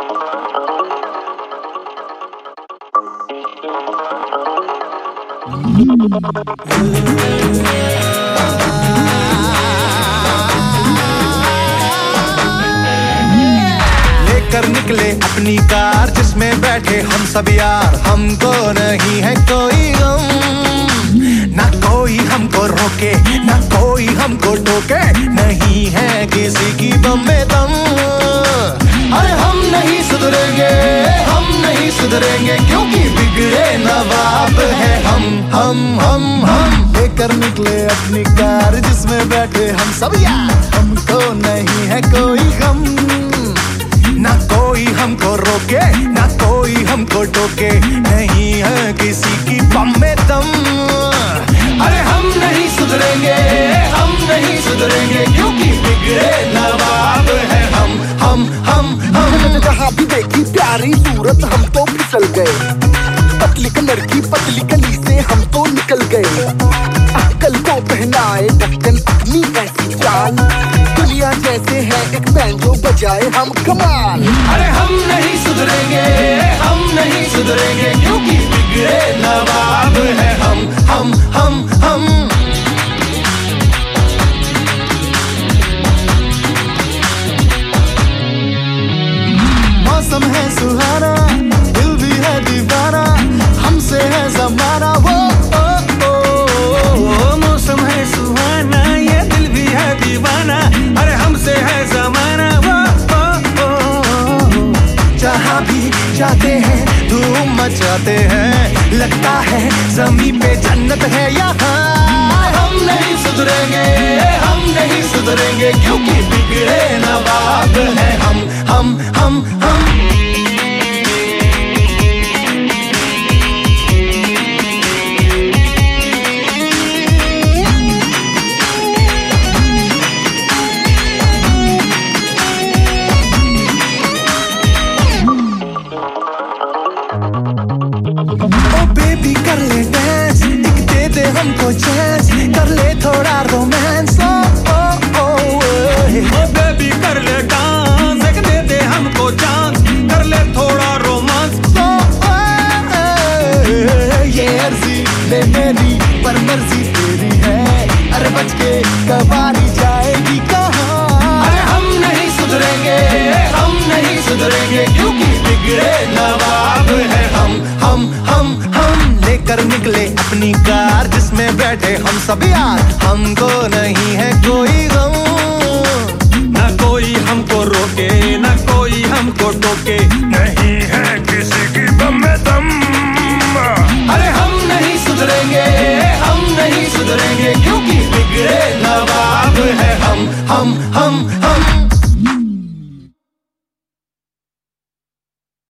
लेकर निकले अपनी कार जिसमें बैठे हम सब यार। हमको नहीं है कोई गम, ना कोई हमको रोके ना कोई हमको टोके, नहीं है किसी की बम में दम। अरे हम नहीं सुधरेंगे, हम नहीं सुधरेंगे, क्योंकि बिगड़े नवाब है हम लेकर निकले अपनी कार जिसमें बैठे हम सब यार। हमको नहीं है कोई गम, ना कोई हमको रोके ना कोई हमको टोके, नहीं है किसी की बम में दम। अरे हम नहीं सुधरेंगे, हम नहीं सुधरेंगे, क्योंकि बिगड़े नवाब है हम। जहाँ भी देखी प्यारी सूरत हम तो फिसल गए, पतली कलर की पतली गली से हम तो निकल गए। अंकल को पहनाए ढक्कन अपनी ऐसी चाल, दुनिया जैसे है एक बैंजो बजाए हम कमाल। अरे हम नहीं सुधरेंगे, हम नहीं सुधरेंगे, क्योंकि बिगड़े नवाब है हम। मौसम है सुहाना, दिल भी है दीवाना, हमसे है जमाना वो। मौसम है सुहाना, ये दिल भी है दीवाना, अरे हमसे है जमाना वो। जहाँ भी जाते हैं धूम मचाते हैं, लगता है ज़मीन पे जन्नत है यहाँ। हम नहीं सुधरेंगे, हम नहीं सुधरेंगे, क्योंकि बिगड़े नवाब है हम। ओ बेबी कर ले डांस, एक दे दे हमको चांस, कर ले थोड़ा रोमांस। ओ बेबी कर ले डांस, एक दे दे हमको चांस, कर ले थोड़ा रोमांस। ये अर्जी ले मेरी पर मर्जी तेरी है, अरे बच के कबारी जाएगी कहाँ। अरे हम नहीं सुधरेंगे, हम नहीं सुधरेंगे, क्योंकि बिगड़े नवाब है हम लेकर निकले अपनी कार जिसमें बैठे हम सब यार। हमको नहीं है कोई गम, ना कोई हमको रोके ना कोई हमको टोके, नहीं है किसी की बम में दम। अरे हम नहीं सुधरेंगे, हम नहीं सुधरेंगे, क्योंकि बिगड़े नवाब है हम।